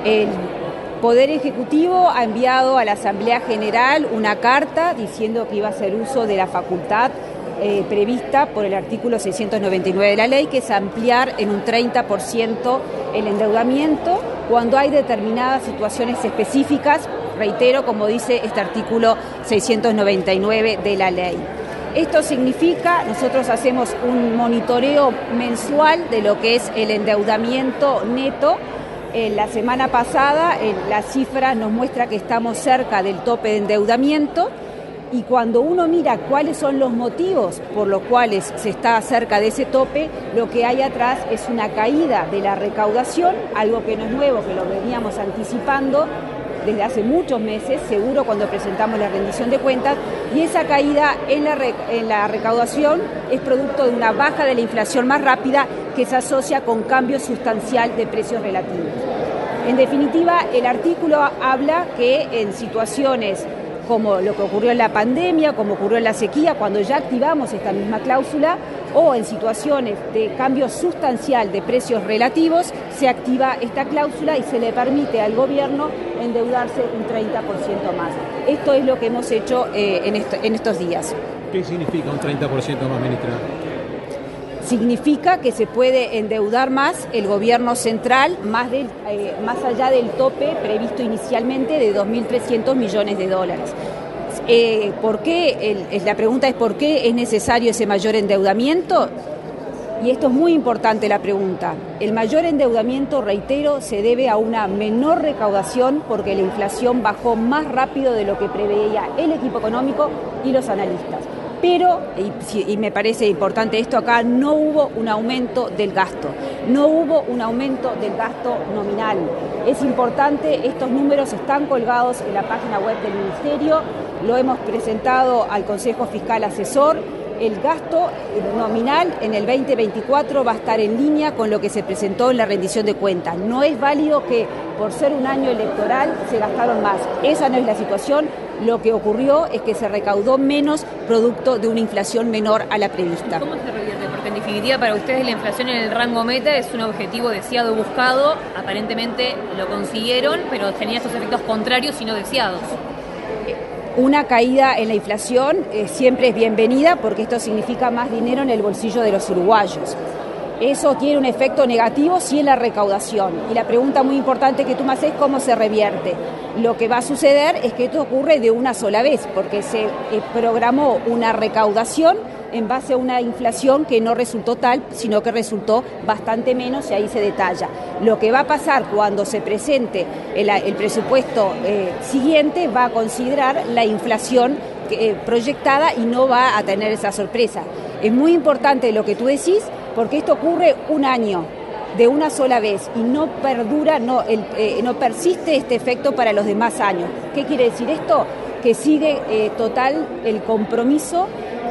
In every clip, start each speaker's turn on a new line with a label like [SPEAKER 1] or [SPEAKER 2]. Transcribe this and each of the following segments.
[SPEAKER 1] El Poder Ejecutivo ha enviado a la Asamblea General una carta diciendo que iba a hacer uso de la facultad prevista por el artículo 699 de la ley, que es ampliar en un 30% el endeudamiento cuando hay determinadas situaciones específicas, reitero, como dice este artículo 699 de la ley. Esto significa, nosotros hacemos un monitoreo mensual de lo que es el endeudamiento neto. La semana pasada la cifra nos muestra que estamos cerca del tope de endeudamiento, y cuando uno mira cuáles son los motivos por los cuales se está cerca de ese tope, lo que hay atrás es una caída de la recaudación, algo que no es nuevo, que lo veníamos anticipando desde hace muchos meses, seguro cuando presentamos la rendición de cuentas, y esa caída en la recaudación es producto de una baja de la inflación más rápida que se asocia con cambio sustancial de precios relativos. En definitiva, el artículo habla que en situaciones como lo que ocurrió en la pandemia, como ocurrió en la sequía, cuando ya activamos esta misma cláusula, o en situaciones de cambio sustancial de precios relativos, se activa esta cláusula y se le permite al gobierno endeudarse un 30% más. Esto es lo que hemos hecho en estos días.
[SPEAKER 2] ¿Qué significa un 30% más, ministra?
[SPEAKER 1] Significa que se puede endeudar más el gobierno central, más allá del tope previsto inicialmente de 2.300 millones de dólares. La pregunta es ¿por qué es necesario ese mayor endeudamiento? Y esto es muy importante la pregunta. El mayor endeudamiento, reitero, se debe a una menor recaudación porque la inflación bajó más rápido de lo que preveía el equipo económico y los analistas. Pero, y me parece importante esto acá, no hubo un aumento del gasto, no hubo un aumento del gasto nominal. Es importante, estos números están colgados en la página web del Ministerio, lo hemos presentado al Consejo Fiscal Asesor. El gasto nominal en el 2024 va a estar en línea con lo que se presentó en la rendición de cuentas. No es válido que por ser un año electoral se gastaron más. Esa no es la situación. Lo que ocurrió es que se recaudó menos producto de una inflación menor a la prevista.
[SPEAKER 3] ¿Cómo se revierte? Porque en definitiva para ustedes la inflación en el rango meta es un objetivo deseado, buscado. Aparentemente lo consiguieron, pero tenía estos efectos contrarios y no deseados.
[SPEAKER 1] Una caída en la inflación siempre es bienvenida porque esto significa más dinero en el bolsillo de los uruguayos. Eso tiene un efecto negativo sí en la recaudación. Y la pregunta muy importante que tú me haces es cómo se revierte. Lo que va a suceder es que esto ocurre de una sola vez porque se programó una recaudación en base a una inflación que no resultó tal, sino que resultó bastante menos y ahí se detalla. Lo que va a pasar cuando se presente el presupuesto siguiente va a considerar la inflación proyectada y no va a tener esa sorpresa. Es muy importante lo que tú decís porque esto ocurre un año, de una sola vez, y no perdura, no persiste este efecto para los demás años. ¿Qué quiere decir esto? Que sigue total el compromiso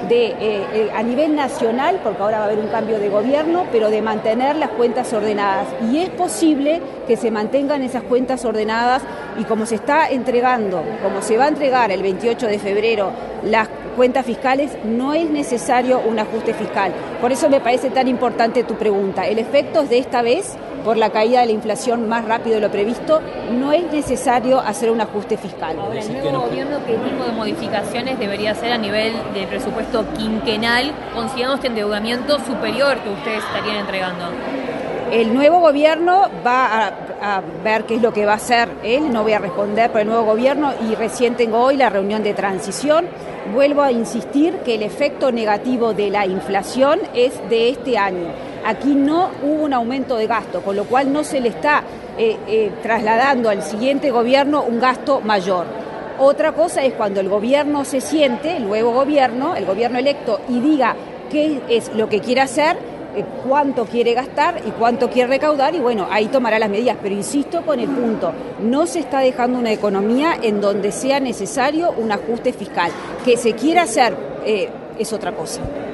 [SPEAKER 1] a nivel nacional, porque ahora va a haber un cambio de gobierno, pero de mantener las cuentas ordenadas. Y es posible que se mantengan esas cuentas ordenadas y como se está entregando, como se va a entregar el 28 de febrero las cuentas fiscales, no es necesario un ajuste fiscal. Por eso me parece tan importante tu pregunta. El efecto es de esta vez, por la caída de la inflación más rápido de lo previsto, no es necesario hacer un ajuste fiscal.
[SPEAKER 3] Ahora, el nuevo gobierno, ¿qué tipo de modificaciones debería hacer a nivel de presupuesto quinquenal, considerando este endeudamiento superior que ustedes estarían entregando?
[SPEAKER 1] El nuevo gobierno va a ver qué es lo que va a hacer él, no voy a responder por el nuevo gobierno y recién tengo hoy la reunión de transición. Vuelvo a insistir que el efecto negativo de la inflación es de este año. Aquí no hubo un aumento de gasto, con lo cual no se le está trasladando al siguiente gobierno un gasto mayor. Otra cosa es cuando el gobierno se siente, el nuevo gobierno, el gobierno electo, y diga qué es lo que quiere hacer, cuánto quiere gastar y cuánto quiere recaudar, y bueno, ahí tomará las medidas. Pero insisto con el punto, no se está dejando una economía en donde sea necesario un ajuste fiscal. Que se quiera hacer es otra cosa.